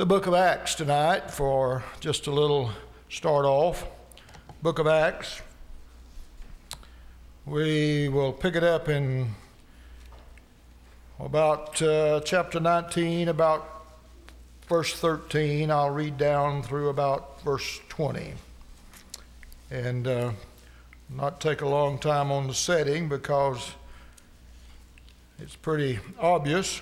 the book of Acts tonight for just a little start off. Book of Acts. We will pick it up in about chapter 19, about verse 13. I'll read down through about verse 20. And not take a long time on the setting because it's pretty obvious.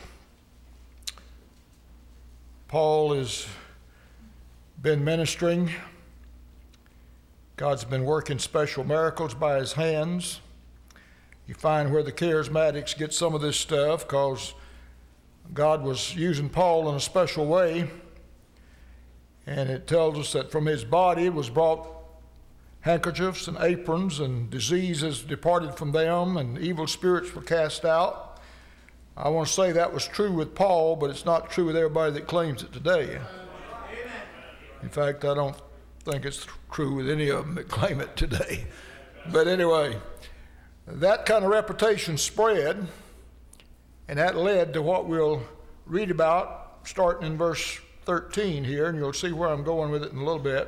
Paul has been ministering. God's been working special miracles by his hands. You find where the charismatics get some of this stuff because God was using Paul in a special way. And it tells us that from his body was brought handkerchiefs and aprons, and diseases departed from them, and evil spirits were cast out. I want to say that was true with Paul, but it's not true with everybody that claims it today. In fact, I don't think it's true with any of them that claim it today. But anyway, that kind of reputation spread, and that led to what we'll read about starting in verse 13 here, and you'll see where I'm going with it in a little bit.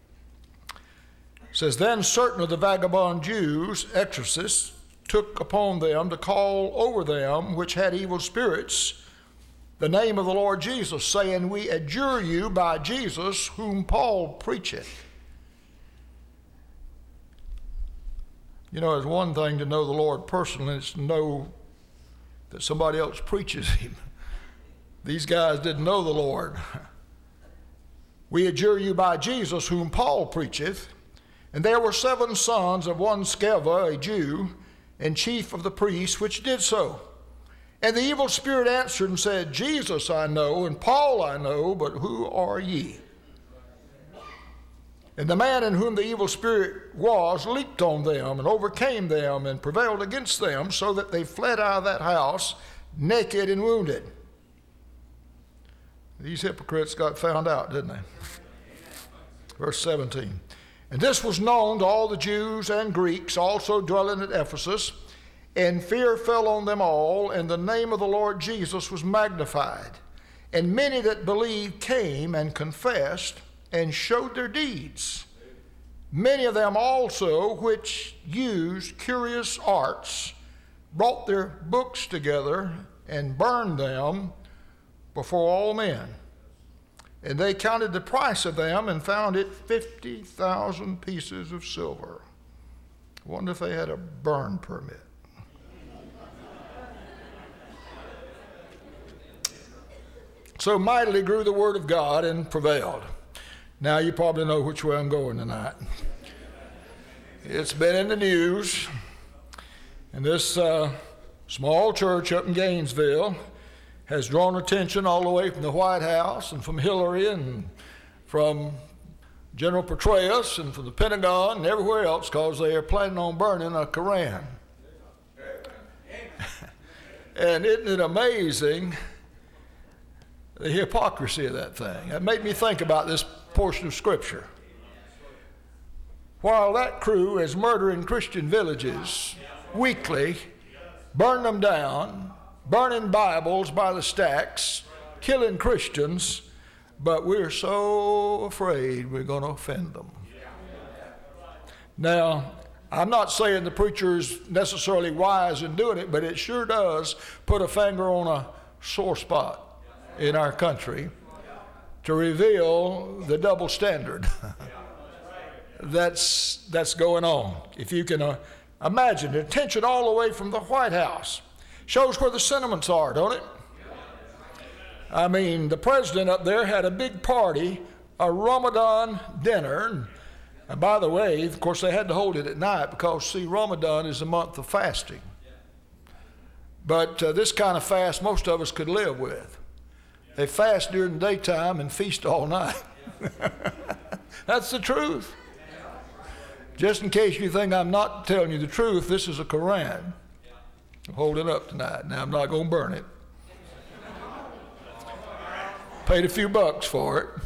It says, "Then certain of the vagabond Jews, exorcists, took upon them to call over them which had evil spirits the name of the Lord Jesus, saying, We adjure you by Jesus whom Paul preacheth." You know, it's one thing to know the Lord personally, it's to know that somebody else preaches him. These guys didn't know the Lord. "We adjure you by Jesus whom Paul preacheth. And there were 7 sons of one Sceva, a Jew, and chief of the priests, which did so. And the evil spirit answered and said, Jesus I know, and Paul I know, but who are ye? And the man in whom the evil spirit was leaped on them and overcame them and prevailed against them, so that they fled out of that house naked and wounded." These hypocrites got found out, didn't they? Verse 17. "And this was known to all the Jews and Greeks also dwelling at Ephesus, and fear fell on them all, and the name of the Lord Jesus was magnified. And many that believed came and confessed and showed their deeds. Many of them also which used curious arts brought their books together and burned them before all men. And they counted the price of them and found it 50,000 pieces of silver." I wonder if they had a burn permit. "So mightily grew the word of God and prevailed." Now you probably know which way I'm going tonight. It's been in the news. And this small church up in Gainesville has drawn attention all the way from the White House and from Hillary and from General Petraeus and from the Pentagon and everywhere else, because they are planning on burning a Koran. And isn't it amazing the hypocrisy of that thing? It made me think about this portion of Scripture. While that crew is murdering Christian villages weekly, burn them down, burning Bibles by the stacks, killing Christians, but we're so afraid we're going to offend them. Now, I'm not saying the preacher is necessarily wise in doing it, but it sure does put a finger on a sore spot in our country to reveal the double standard that's going on. If you can imagine the attention all the way from the White House. Shows where the sentiments are, don't it? I mean, the president up there had a big party, a Ramadan dinner. And by the way, of course, they had to hold it at night because, see, Ramadan is a month of fasting. But this kind of fast most of us could live with. They fast during the daytime and feast all night. That's the truth. Just in case you think I'm not telling you the truth, this is a Koran. Hold it up tonight. Now, I'm not going to burn it. Paid a few bucks for it.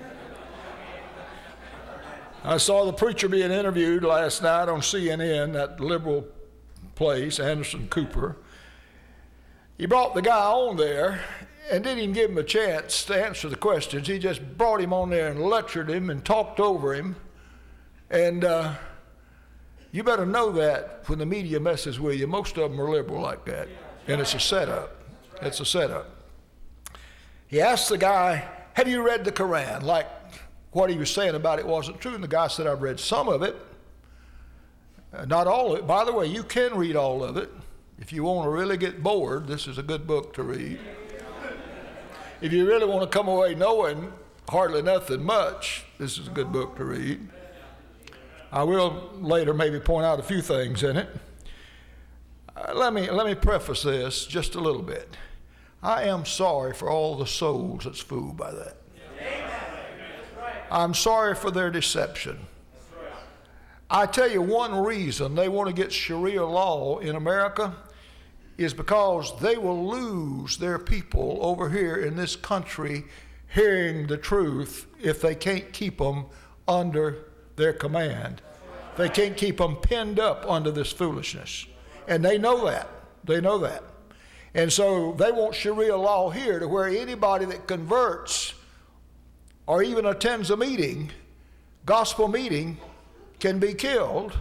I saw the preacher being interviewed last night on CNN, that liberal place, Anderson Cooper. He brought the guy on there, and didn't even give him a chance to answer the questions. He just brought him on there and lectured him and talked over him. And you better know that when the media messes with you, most of them are liberal like that. And it's a setup. It's a setup. He asked the guy, have you read the Quran? Like what he was saying about it wasn't true. And the guy said, I've read some of it. Not all of it. By the way, you can read all of it. If you want to really get bored, this is a good book to read. If you really want to come away knowing hardly nothing much, this is a good book to read. I will later maybe point out a few things in it. Let me preface this just a little bit. I am sorry for all the souls that's fooled by that. I'm sorry for their deception. I tell you, one reason they want to get Sharia law in America is because they will lose their people over here in this country hearing the truth if they can't keep them under their command. They can't keep them pinned up under this foolishness. And they know that. They know that. And so they want Sharia law here to where anybody that converts or even attends a meeting, gospel meeting, can be killed.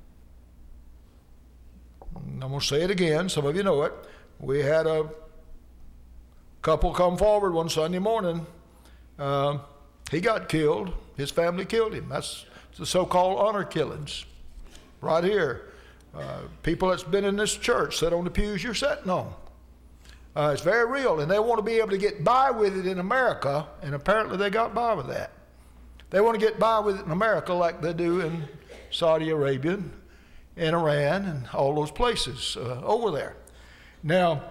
I'm going to say it again. Some of you know it. We had a couple come forward one Sunday morning. He got killed. His family killed him. That's the so-called honor killings. Right here. People that's been in this church sat on the pews you're sitting on. It's very real, and they want to be able to get by with it in America, and apparently they got by with that. They want to get by with it in America like they do in Saudi Arabia and Iran and all those places over there. Now,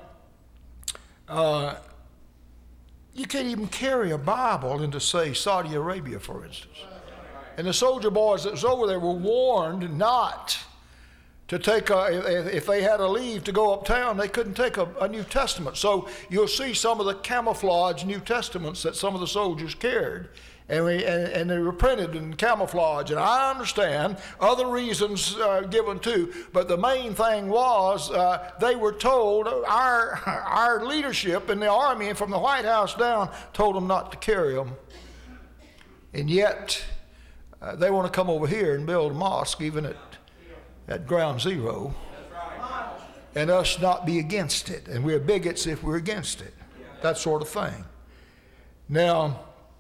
you can't even carry a Bible into, say, Saudi Arabia, for instance. And the soldier boys that was over there were warned not to take if they had a leave to go uptown, they couldn't take a New Testament. So you'll see some of the camouflage New Testaments that some of the soldiers carried. And they were printed in camouflage. And I understand other reasons given too, but the main thing was they were told, our leadership in the army and from the White House down told them not to carry them. And yet they want to come over here and build a mosque even at ground zero, and us not be against it. And we're bigots if we're against it. That sort of thing. Now,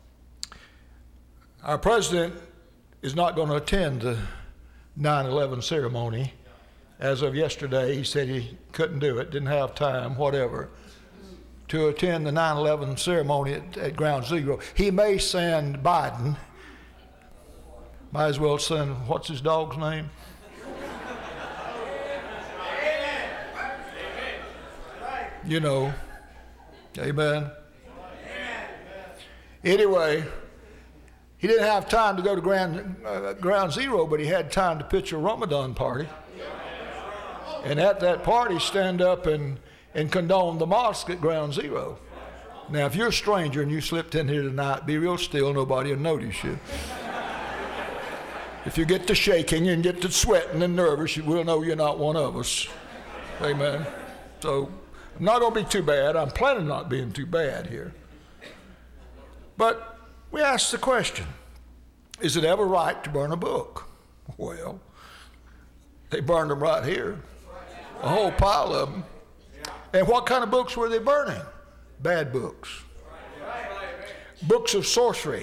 our president is not going to attend the 9/11 ceremony. As of yesterday, he said he couldn't do it, didn't have time, whatever, to attend the 9/11 ceremony at ground zero. He may send Biden. Might as well send, what's his dog's name? You know. Amen. Anyway, he didn't have time to go to ground zero, but he had time to pitch a Ramadan party. And at that party, stand up and condone the mosque at ground zero. Now, if you're a stranger and you slipped in here tonight, be real still, nobody will notice you. If you get to shaking and get to sweating and nervous, we'll know you're not one of us. Amen. So, I'm not going to be too bad. I'm planning on not being too bad here. But we ask the question, is it ever right to burn a book? Well, they burned them right here. A whole pile of them. And what kind of books were they burning? Bad books. Books of sorcery.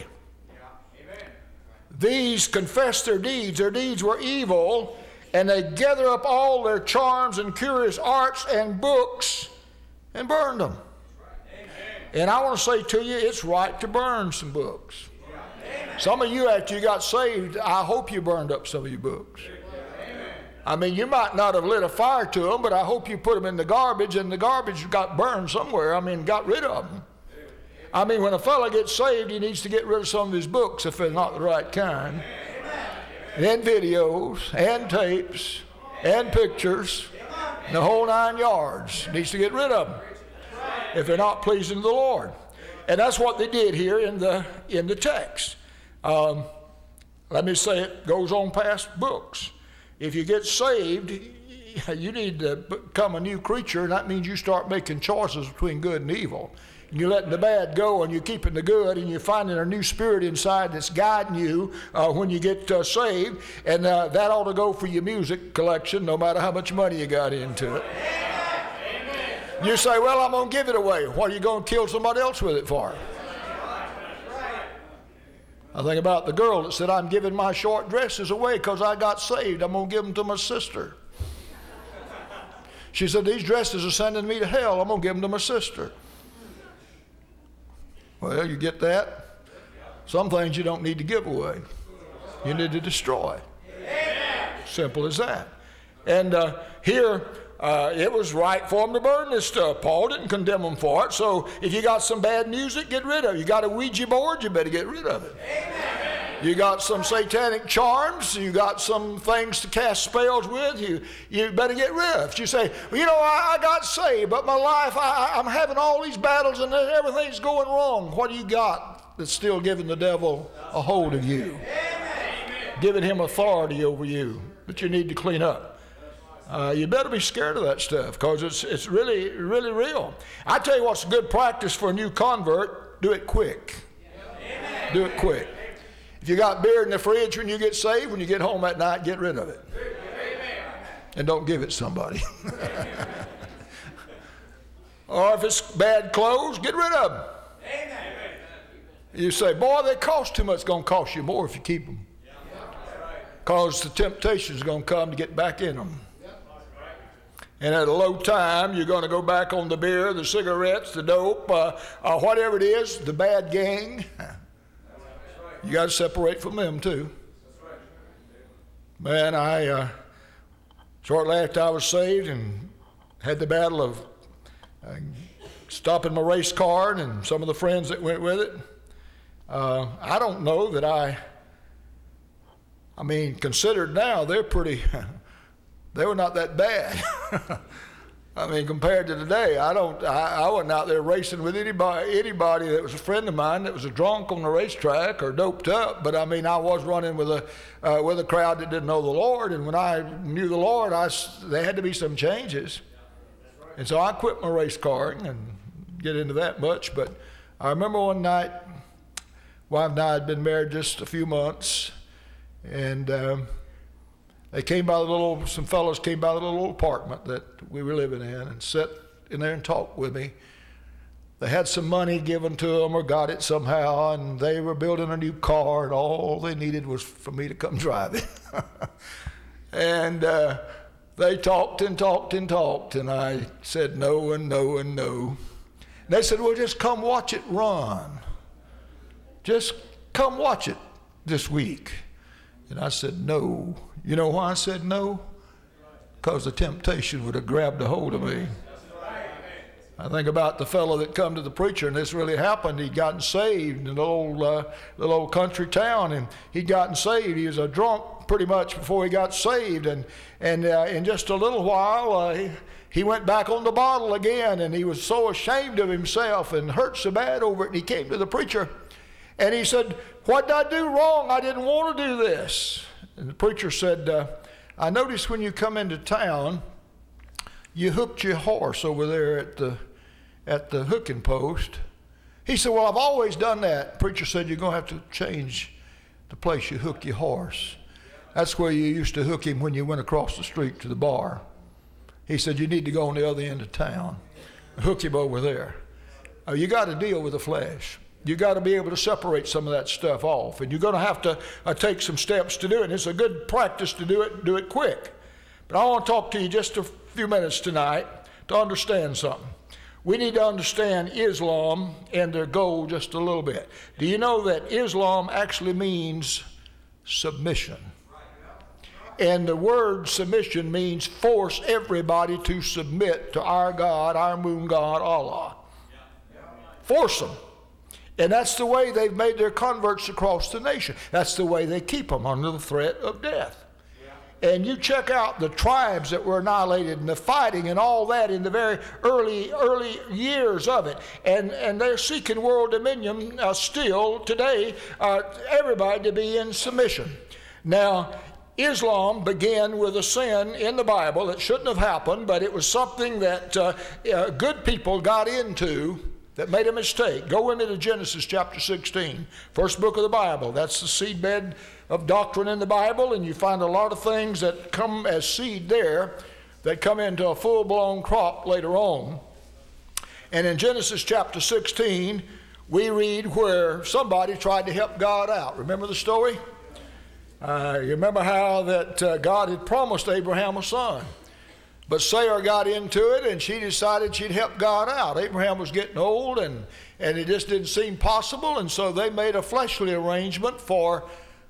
These confessed their deeds. Their deeds were evil, and they gather up all their charms and curious arts and books and burned them. And I want to say to you, it's right to burn some books. Some of you, after you got saved, I hope you burned up some of your books. I mean, you might not have lit a fire to them, but I hope you put them in the garbage, and the garbage got burned somewhere. I mean, got rid of them. I mean, when a fellow gets saved, he needs to get rid of some of his books if they're not the right kind. And videos, and tapes, and pictures, the whole 9 yards. Needs to get rid of them if they're not pleasing to the Lord. And that's what they did here in the text. Let me say it goes on past books. If you get saved, you need to become a new creature, and that means you start making choices between good and evil. and you're letting the bad go and you're keeping the good, and you're finding a new spirit inside that's guiding you when you get saved, and that ought to go for your music collection no matter how much money you got into it. You say, well, I'm going to give it away. What are you going to kill somebody else with it for? I think about the girl that said, I'm giving my short dresses away because I got saved. I'm going to give them to my sister. She said, these dresses are sending me to hell. I'm going to give them to my sister. Well, you get that? Some things you don't need to give away. You need to destroy. Simple as that. And here, it was right for them to burn this stuff. Paul didn't condemn them for it. So if you got some bad music, get rid of it. You got a Ouija board, you better get rid of it. Amen. You got some satanic charms, you got some things to cast spells with, you better get rid of. You say, well, you know, I got saved, but my life, I'm having all these battles and everything's going wrong. What do you got that's still giving the devil a hold of you? Amen. Giving him authority over you that you need to clean up. You better be scared of that stuff because it's really, really real. I tell you what's good practice for a new convert, do it quick. Amen. Do it quick. If you got beer in the fridge when you get saved, when you get home at night, get rid of it. Amen. And don't give it to somebody. Or if it's bad clothes, get rid of them. Amen. You say, boy, they cost too much. It's going to cost you more if you keep them. Because the temptation is going to come to get back in them. And at a low time, you're going to go back on the beer, the cigarettes, the dope, whatever it is, the bad gang. You got to separate from them too. Man, shortly after I was saved and had the battle of stopping my race car and some of the friends that went with it, I don't know that I mean, considered now, they were not that bad. I mean, compared to today, I wasn't out there racing with anybody that was a friend of mine that was a drunk on the racetrack or doped up. But I mean, I was running with a crowd that didn't know the Lord. And when I knew the Lord, there had to be some changes. And so I quit my race car and get into that much. But I remember one night, wife and I had been married just a few months, and some fellows came by the little apartment that we were living in and sat in there and talked with me. They had some money given to them or got it somehow, and they were building a new car, and all they needed was for me to come drive it. And they talked and talked and talked, and I said no and no and no. And they said, well, just come watch it run. Just come watch it this week. And I said, no. You know why I said no? Because the temptation would have grabbed a hold of me. I think about the fellow that come to the preacher, and this really happened. He'd gotten saved in a little old country town, and he'd gotten saved. He was a drunk pretty much before he got saved, and in just a little while, he went back on the bottle again, and he was so ashamed of himself and hurt so bad over it, and he came to the preacher, and he said, what did I do wrong? I didn't want to do this. And the preacher said, I noticed when you come into town, you hooked your horse over there at the hooking post. He said, well, I've always done that. The preacher said, you're going to have to change the place you hook your horse. That's where you used to hook him when you went across the street to the bar. He said, you need to go on the other end of town, hook him over there. You got to deal with the flesh. You got to be able to separate some of that stuff off, and you're going to have to take some steps to do it. And it's a good practice to do it quick. But I want to talk to you just a few minutes tonight to understand something. We need to understand Islam and their goal just a little bit. Do you know that Islam actually means submission? And the word submission means force everybody to submit to our God, our moon God, Allah. Force them. And that's the way they've made their converts across the nation. That's the way they keep them under the threat of death. And you check out the tribes that were annihilated and the fighting and all that in the very early years of it. And they're seeking world dominion still today, everybody to be in submission. Now, Islam began with a sin in the Bible that shouldn't have happened, but it was something that good people got into that made a mistake. Go with me to Genesis chapter 16, first book of the Bible. That's the seedbed of doctrine in the Bible, and you find a lot of things that come as seed there that come into a full-blown crop later on. And in Genesis chapter 16, we read where somebody tried to help God out. Remember the story? You remember how that God had promised Abraham a son. But Sarah got into it, and she decided she'd help God out. Abraham was getting old, and it just didn't seem possible, and so they made a fleshly arrangement for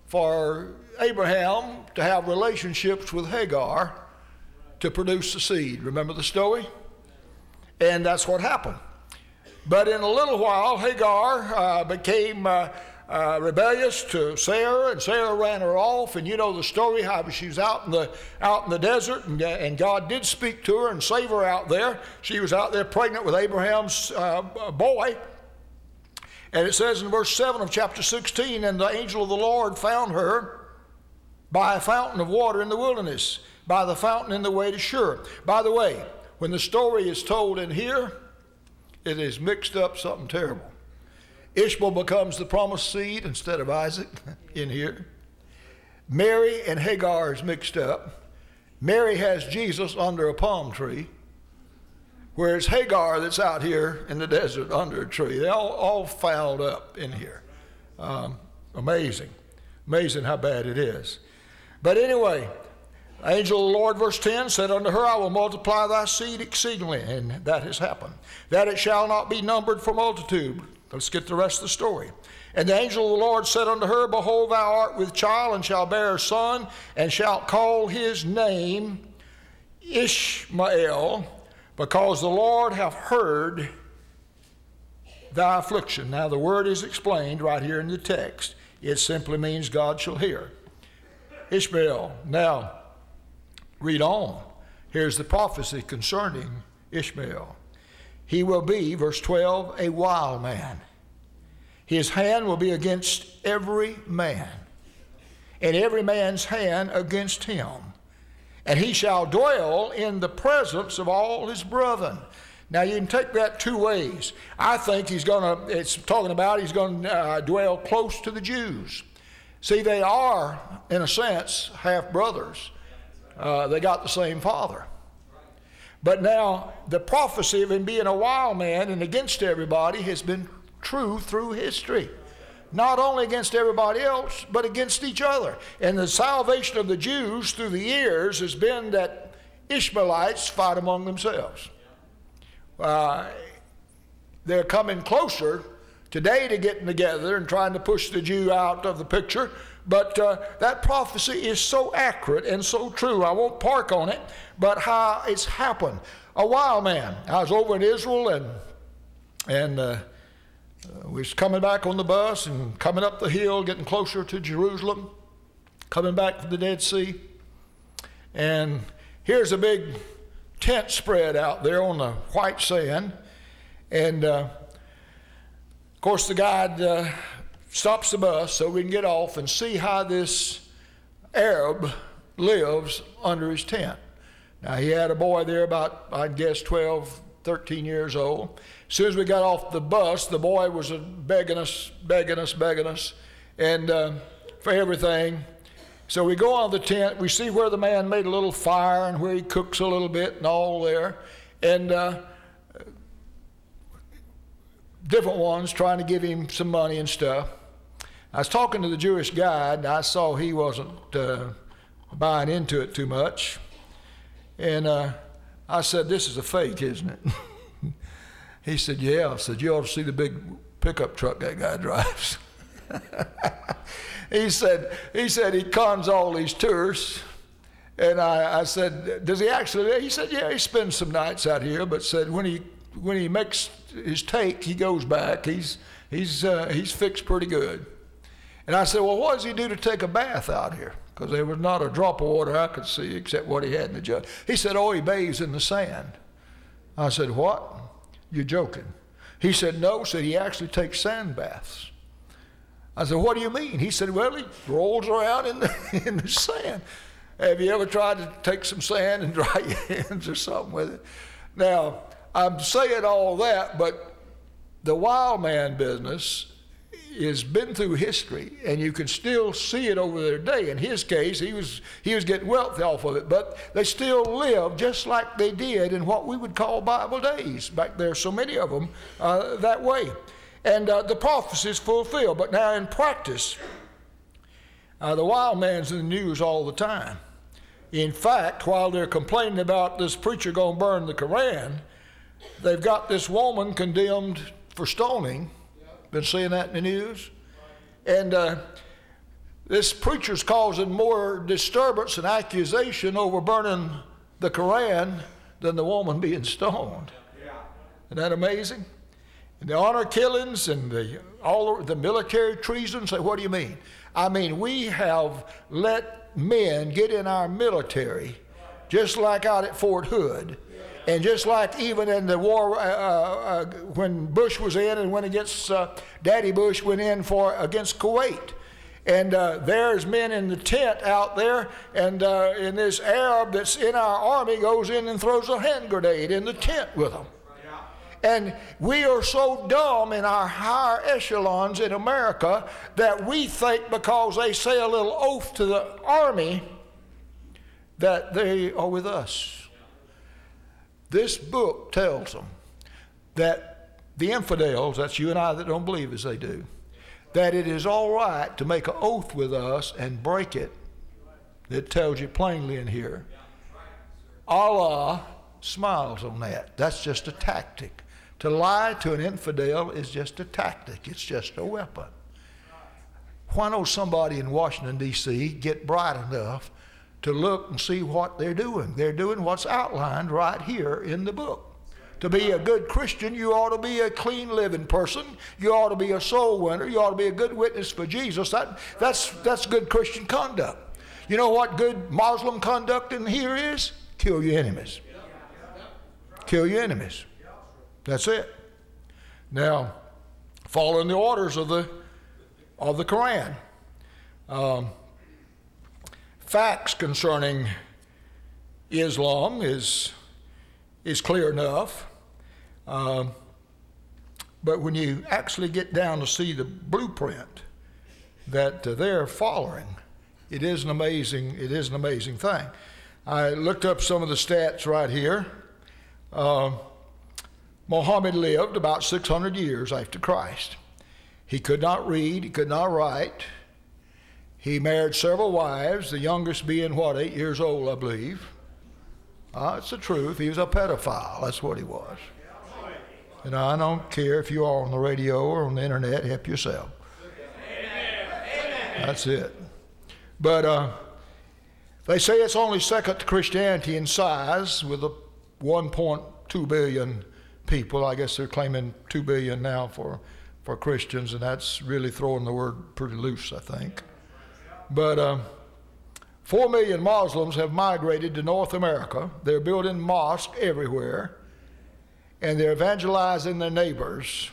Abraham to have relationships with Hagar to produce the seed. Remember the story? And that's what happened. But in a little while, Hagar became rebellious to Sarah, and Sarah ran her off. And you know the story, how she was out in the desert, and God did speak to her and save her out there. She was out there pregnant with Abraham's boy. And it says in verse 7 of chapter 16, and the angel of the Lord found her by a fountain of water in the wilderness, by the fountain in the way to Shur. By the way, when the story is told in here, it is mixed up something terrible. Ishmael becomes the promised seed instead of Isaac in here. Mary and Hagar is mixed up. Mary has Jesus under a palm tree, whereas Hagar that's out here in the desert under a tree. They all fouled up in here. Amazing. Amazing how bad it is. But anyway, angel of the Lord, verse 10, said unto her, I will multiply thy seed exceedingly. And that has happened. That it shall not be numbered for multitude. Let's get the rest of the story. And the angel of the Lord said unto her, behold, thou art with child, and shalt bear a son, and shalt call his name Ishmael, because the Lord hath heard thy affliction. Now the word is explained right here in the text. It simply means God shall hear. Ishmael. Now, read on. Here's the prophecy concerning Ishmael. He will be, verse 12, a wild man. His hand will be against every man, and every man's hand against him. And he shall dwell in the presence of all his brethren. Now you can take that two ways. I think he's going to dwell close to the Jews. See, they are, in a sense, half brothers. They got the same father. But now, the prophecy of him being a wild man and against everybody has been true through history. Not only against everybody else, but against each other. And the salvation of the Jews through the years has been that Ishmaelites fight among themselves. They're coming closer today to getting together and trying to push the Jew out of the picture. But that prophecy is so accurate and so true. I won't park on it, but how it's happened. A wild man. I was over in Israel, and we was coming back on the bus and coming up the hill, getting closer to Jerusalem, coming back from the Dead Sea. And here's a big tent spread out there on the white sand. And, of course, the guide stops the bus so we can get off and see how this Arab lives under his tent. Now, he had a boy there about, I'd guess, 12, 13 years old. As soon as we got off the bus, the boy was begging us, and for everything. So we go on the tent. We see where the man made a little fire and where he cooks a little bit and all there. And different ones trying to give him some money and stuff. I was talking to the Jewish guide, and I saw he wasn't buying into it too much. And I said, this is a fake, isn't it? He said, yeah. I said, you ought to see the big pickup truck that guy drives. He said he cons all these tourists. And I said, does he actually? He said, yeah, he spends some nights out here, but said when he makes his take, he goes back. He's fixed pretty good. And I said, well, what does he do to take a bath out here? Because there was not a drop of water I could see except what he had in the jug. He said, oh, he bathes in the sand. I said, what? You're joking. He said, no. Said he actually takes sand baths. I said, what do you mean? He said, well, he rolls around in the sand. Have you ever tried to take some sand and dry your hands or something with it? Now, I'm saying all that, but the wild man business has been through history, and you can still see it over their day. In his case, he was getting wealth off of it, but they still live just like they did in what we would call Bible days. Back there, so many of them that way. And the prophecy is fulfilled. But now in practice, the wild man's in the news all the time. In fact, while they're complaining about this preacher going to burn the Koran, they've got this woman condemned for stoning. Been seeing that in the news? And this preacher's causing more disturbance and accusation over burning the Koran than the woman being stoned. Isn't that amazing? And the honor killings and all the military treason, say, what do you mean? I mean, we have let men get in our military, just like out at Fort Hood. And just like even in the war, when Bush was in and went against, Daddy Bush went in against Kuwait. And there's men in the tent out there, and this Arab that's in our army goes in and throws a hand grenade in the tent with them. And we are so dumb in our higher echelons in America that we think because they say a little oath to the army that they are with us. This book tells them that the infidels, that's you and I that don't believe as they do, that it is all right to make an oath with us and break it. It tells you plainly in here. Allah smiles on that. That's just a tactic. To lie to an infidel is just a tactic. It's just a weapon. Why don't somebody in Washington, D.C. get bright enough to look and see what they're doing? They're doing what's outlined right here in the book. To be a good Christian, you ought to be a clean living person. You ought to be a soul winner. You ought to be a good witness for Jesus. That's good Christian conduct. You know what good Muslim conduct in here is? Kill your enemies. Kill your enemies. That's it. Now, following the orders of the Quran. Facts concerning Islam is clear enough. But when you actually get down to see the blueprint that they're following, it is an amazing thing. I looked up some of the stats right here. Muhammad lived about 600 years after Christ. He could not read, he could not write. He married several wives, the youngest being, 8 years old, I believe. It's the truth. He was a pedophile. That's what he was. And I don't care if you are on the radio or on the internet, help yourself. That's it. But they say it's only second to Christianity in size with 1.2 billion people. I guess they're claiming 2 billion now for Christians, and that's really throwing the word pretty loose, I think. But 4 million Muslims have migrated to North America. They're building mosques everywhere, and they're evangelizing their neighbors.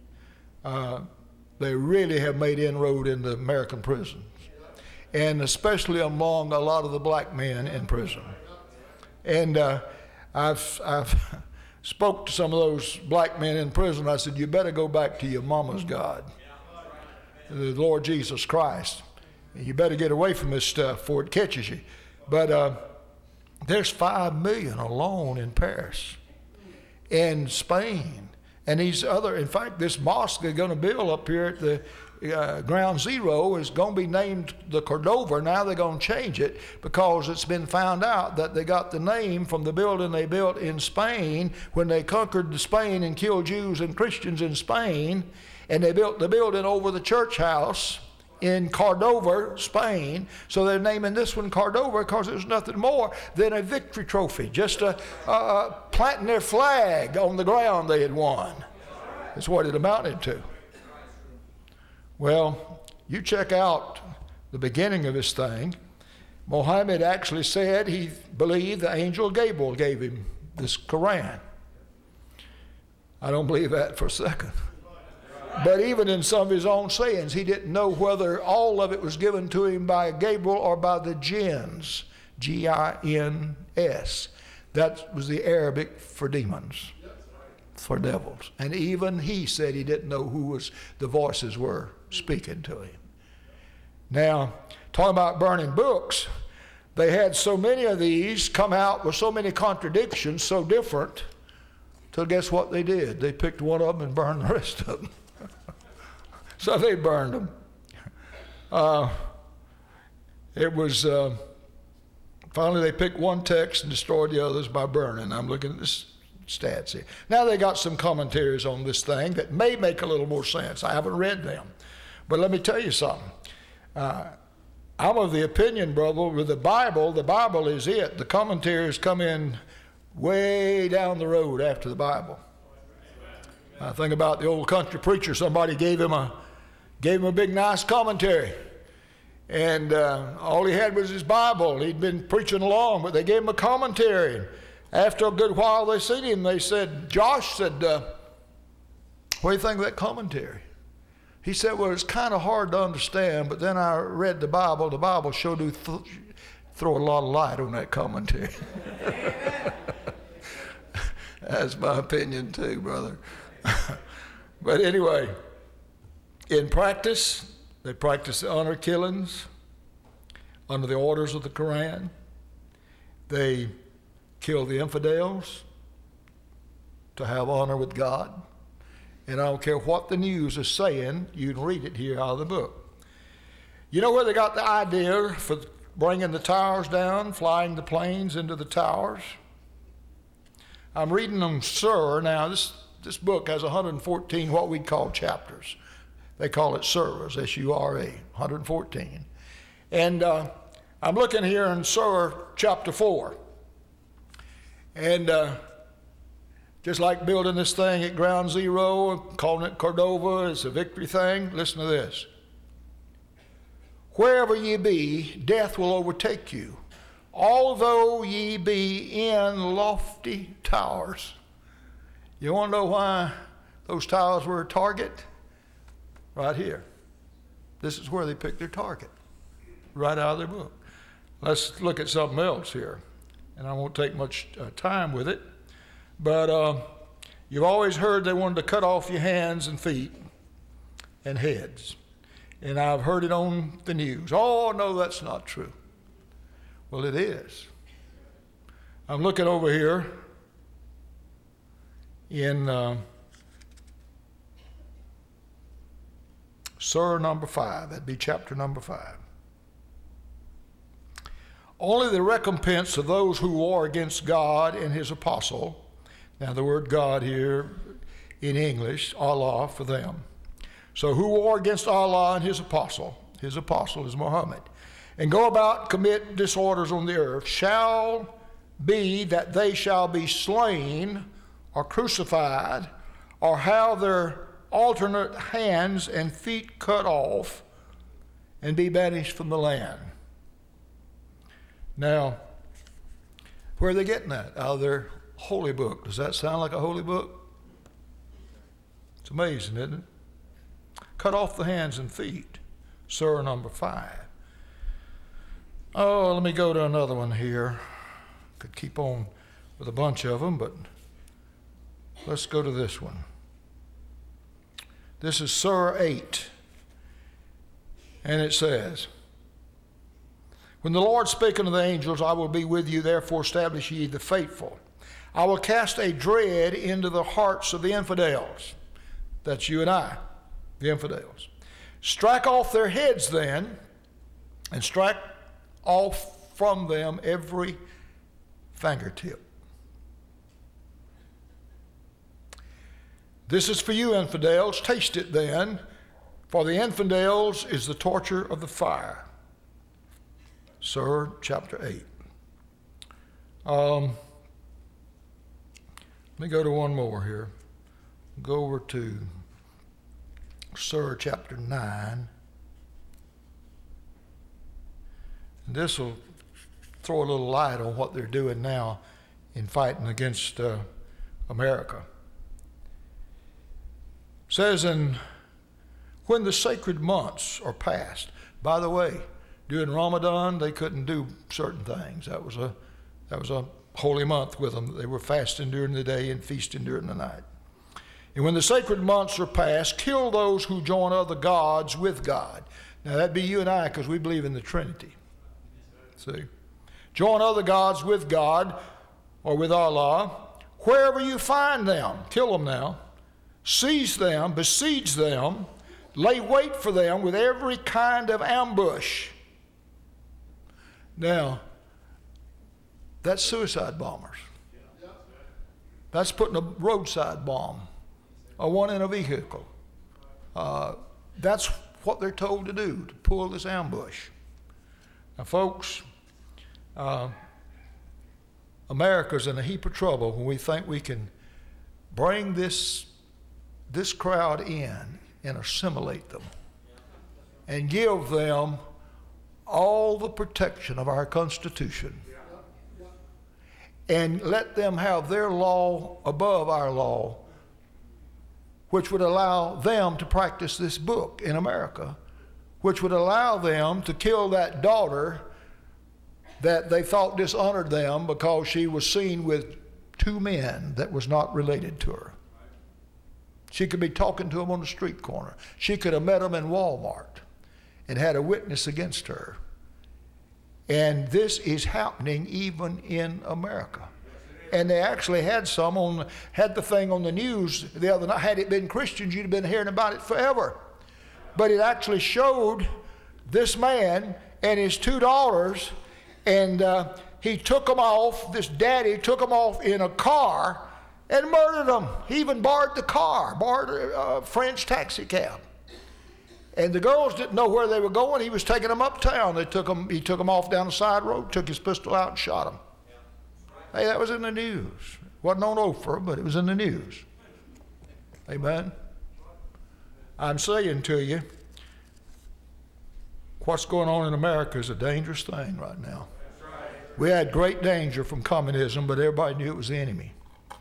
They really have made inroad in the American prisons, and especially among a lot of the black men in prison. And I've spoke to some of those black men in prison. I said, you better go back to your mama's God, the Lord Jesus Christ. You better get away from this stuff before it catches you. But there's 5 million alone in Paris, in Spain, and in fact, this mosque they're going to build up here at the Ground Zero is going to be named the Cordova. Now they're going to change it because it's been found out that they got the name from the building they built in Spain when they conquered Spain and killed Jews and Christians in Spain, and they built the building over the church house in Cordova, Spain. So they're naming this one Cordova because there's nothing more than a victory trophy, just planting their flag on the ground they had won. That's what it amounted to. Well, you check out the beginning of this thing. Muhammad actually said he believed the angel Gabriel gave him this Quran. I don't believe that for a second. But even in some of his own sayings, he didn't know whether all of it was given to him by Gabriel or by the jinns, G-I-N-S. That was the Arabic for demons. for devils. And even he said he didn't know who the voices were speaking to him. Now, talking about burning books, they had so many of these come out with so many contradictions, so different, till guess what they did? They picked one of them and burned the rest of them. So they burned them. Finally they picked one text and destroyed the others by burning. I'm looking at this stats here. Now they got some commentaries on this thing that may make a little more sense. I haven't read them. But let me tell you something. I'm of the opinion, brother, with the Bible is it. The commentaries come in way down the road after the Bible. I think about the old country preacher. Somebody gave him a big nice commentary. And all he had was his Bible. He'd been preaching along, but they gave him a commentary. After a good while they seen him, they said, Josh said, what do you think of that commentary? He said, well, it's kind of hard to understand, but then I read the Bible. The Bible sure do throw a lot of light on that commentary. That's my opinion too, brother. But anyway, in practice, they practice the honor killings under the orders of the Quran. They kill the infidels to have honor with God. And I don't care what the news is saying, you can read it here out of the book. You know where they got the idea for bringing the towers down, flying the planes into the towers? I'm reading them, sir. Now, this book has 114 what we call chapters. They call it surahs, S-U-R-A, 114. And I'm looking here in Surah chapter 4. And just like building this thing at ground zero, calling it Cordova, it's a victory thing. Listen to this. Wherever ye be, death will overtake you, although ye be in lofty towers. You want to know why those towers were a target? Right here. This is where they picked their target, right out of their book. Let's look at something else here, and I won't take much time with it. But you've always heard they wanted to cut off your hands and feet and heads. And I've heard it on the news. Oh, no, that's not true. Well, it is. I'm looking over here in Surah number 5. That'd be chapter number 5. Only the recompense of those who war against God and his apostle. Now, the word God here in English, Allah for them. So who war against Allah and his apostle is Muhammad, and go about commit disorders on the earth, shall be that they shall be slain or crucified or have their alternate hands and feet cut off and be banished from the land. Now, where are they getting that? Out of their holy book. Does that sound like a holy book? It's amazing, isn't it? Cut off the hands and feet. Surah number 5. Oh, let me go to another one here. Could keep on with a bunch of them, but let's go to this one. This is Surah 8. And it says, when the Lord spake unto the angels, I will be with you, therefore establish ye the faithful. I will cast a dread into the hearts of the infidels. That's you and I, the infidels. Strike off their heads then, and strike off from them every fingertip. This is for you, infidels. Taste it then, for the infidels is the torture of the fire. Surah chapter 8. Let me go to one more here. Go over to Surah chapter 9. And this will throw a little light on what they're doing now in fighting against America. It says, and when the sacred months are past, by the way, during Ramadan, they couldn't do certain things. That was a holy month with them. They were fasting during the day and feasting during the night. And when the sacred months are past, kill those who join other gods with God. Now that'd be you and I, because we believe in the Trinity. See? Join other gods with God or with Allah. Wherever you find them, kill them now. Seize them, besiege them, lay wait for them with every kind of ambush. Now, that's suicide bombers. That's putting a roadside bomb or one in a vehicle. That's what they're told to do, to pull this ambush. Now, folks, America's in a heap of trouble when we think we can bring this crowd in and assimilate them and give them all the protection of our Constitution and let them have their law above our law, which would allow them to practice this book in America, which would allow them to kill that daughter that they thought dishonored them because she was seen with two men that was not related to her. She could be talking to them on the street corner. She could have met them in Walmart and had a witness against her. And this is happening even in America. And they actually had the thing on the news the other night. Had it been Christians, you'd have been hearing about it forever. But it actually showed this man and his two daughters, and he took them off, this daddy took them off in a car and murdered them. He even borrowed the car, borrowed a French taxi cab. And the girls didn't know where they were going. He was taking them uptown. He took them off down the side road, took his pistol out and shot them. Hey, that was in the news. Wasn't on Oprah, but it was in the news. Amen. I'm saying to you, what's going on in America is a dangerous thing right now. We had great danger from communism, but everybody knew it was the enemy.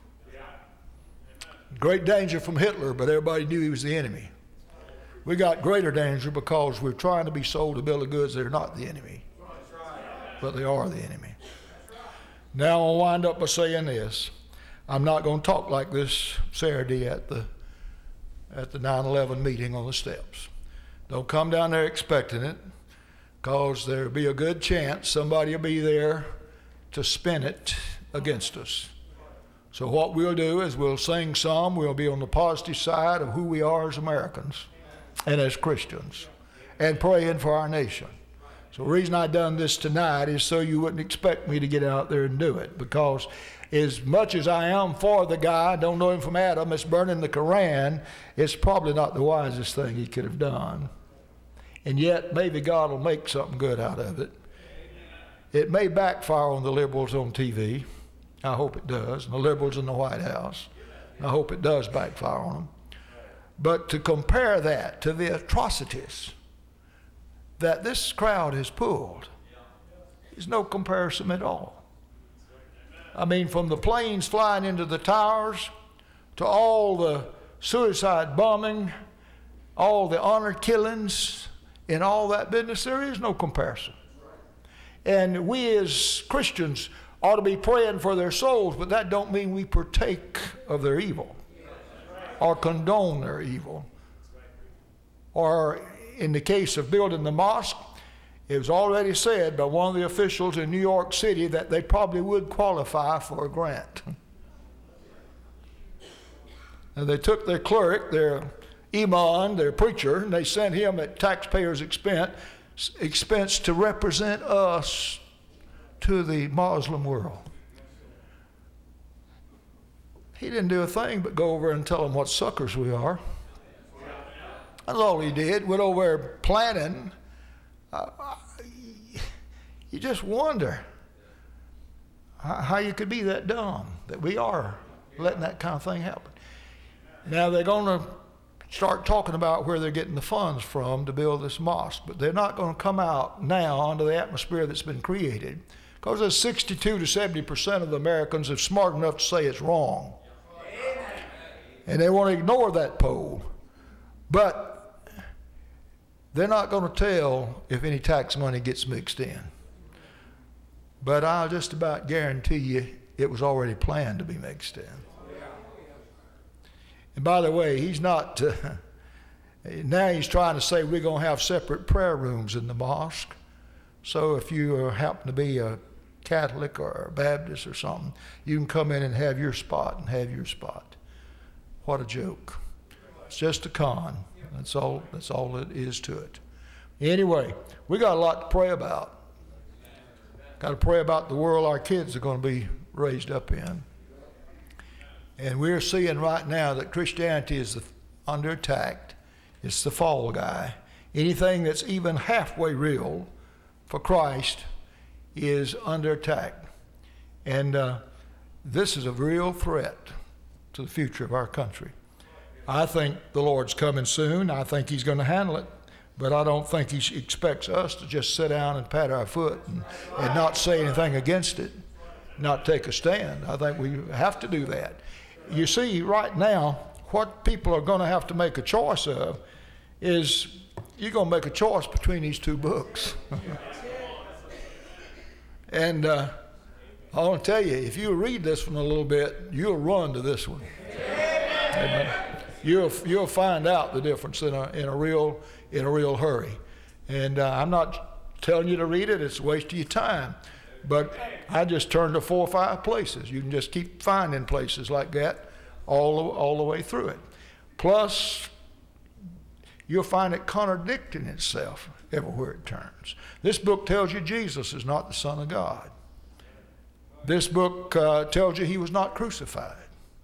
Great danger from Hitler, but everybody knew he was the enemy. We got greater danger because we're trying to be sold a bill of goods that are not the enemy, but they are the enemy. Now I'll wind up by saying this. I'm not going to talk like this Saturday at the 9/11 meeting on the steps. Don't come down there expecting it, because there'll be a good chance somebody will be there to spin it against us. So what we'll do is we'll sing some. We'll be on the positive side of who we are as Americans and as Christians, and praying for our nation. So the reason I done this tonight is so you wouldn't expect me to get out there and do it, because as much as I am for the guy, don't know him from Adam, that's burning the Koran, it's probably not the wisest thing he could have done. And yet maybe God will make something good out of it. It may backfire on the liberals on TV. I hope it does. And the liberals in the White House. I hope it does backfire on them. But to compare that to the atrocities that this crowd has pulled is no comparison at all. I mean, from the planes flying into the towers to all the suicide bombing, all the honor killings, and all that business, there is no comparison. And we as Christians ought to be praying for their souls, but that don't mean we partake of their evil or condone their evil. Or in the case of building the mosque, it was already said by one of the officials in New York City that they probably would qualify for a grant. And they took their cleric, their imam, their preacher, and they sent him at taxpayers' expense to represent us to the Muslim world. He didn't do a thing but go over and tell them what suckers we are. That's all he did. Went over there planning. You just wonder how you could be that dumb, that we are letting that kind of thing happen. Now they're going to start talking about where they're getting the funds from to build this mosque, but they're not going to come out now onto the atmosphere that's been created, because there's 62 to 70% of the Americans are smart enough to say it's wrong. And they want to ignore that poll. But they're not going to tell if any tax money gets mixed in. But I'll just about guarantee you it was already planned to be mixed in. And by the way, he's not, now he's trying to say we're going to have separate prayer rooms in the mosque. So if you happen to be a Catholic or a Baptist or something, you can come in and have your spot What a joke. It's just a con. That's all it is to it. Anyway, we got a lot to pray about. Got to pray about the world our kids are going to be raised up in. And we're seeing right now that Christianity is under attack. It's the fall guy. Anything that's even halfway real for Christ is under attack. And this is a real threat to the future of our country. I think the Lord's coming soon. I think he's going to handle it. But I don't think he expects us to just sit down and pat our foot and not say anything against it, not take a stand. I think we have to do that. You see, right now, what people are going to have to make a choice of is you're going to make a choice between these two books. And I want to tell you, if you read this one a little bit, you'll run to this one. Amen. You'll find out the difference in a real hurry. And I'm not telling you to read it; it's a waste of your time. But I just turned to 4 or 5 places. You can just keep finding places like that all the way through it. Plus, you'll find it contradicting itself everywhere it turns. This book tells you Jesus is not the Son of God. This book tells you he was not crucified.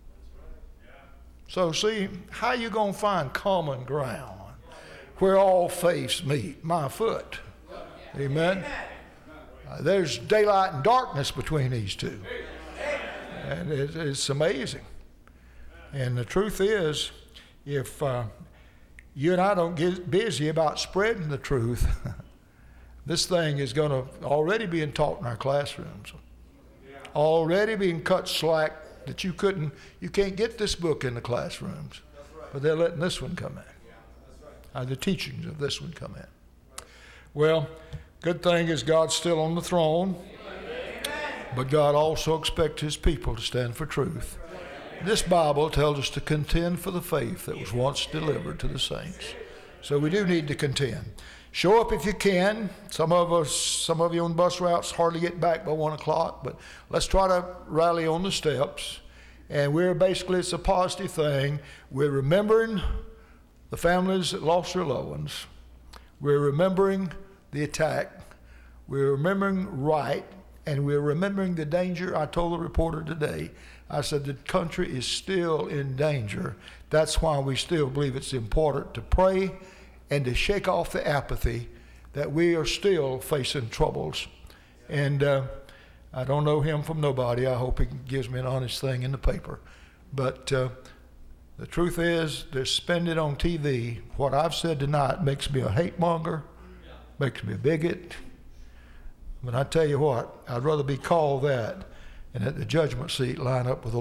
So see, how you going to find common ground where all faiths meet? My foot. Amen. There's daylight and darkness between these two. And it's amazing. And the truth is, if you and I don't get busy about spreading the truth, this thing is going to already being taught in our classrooms. Already being cut slack that you can't get this book in the classrooms. But they're letting this one come in. The teachings of this one come in. Well, good thing is God's still on the throne. But God also expects his people to stand for truth. This Bible tells us to contend for the faith that was once delivered to the saints. So we do need to contend. Show up if you can. Some of you on bus routes hardly get back by 1 o'clock, but let's try to rally on the steps. And it's a positive thing. We're remembering the families that lost their loved ones. We're remembering the attack. We're remembering right, and we're remembering the danger. I told the reporter today, I said the country is still in danger. That's why we still believe it's important to pray and to shake off the apathy that we are still facing troubles. And I don't know him from nobody. I hope he gives me an honest thing in the paper. But the truth is, they're spending on TV. What I've said tonight makes me a hate monger, makes me a bigot. But I tell you what, I'd rather be called that and at the judgment seat line up with the